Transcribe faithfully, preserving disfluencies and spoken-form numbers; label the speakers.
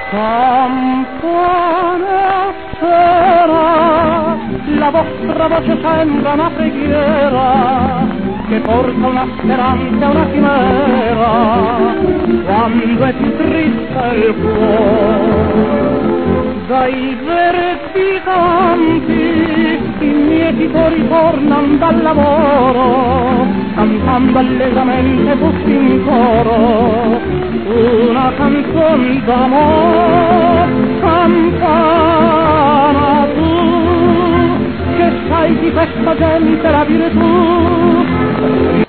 Speaker 1: Campana sera, la vostra voce sembra una preghiera che porta una speranza, una chimera, quando è più triste il cuore. Dai verdi campi i mietitori tornano dal lavoro, cantando allegramente tutti in coro una canzone d'amore. Campana, tu che sai di questa gente la virtù,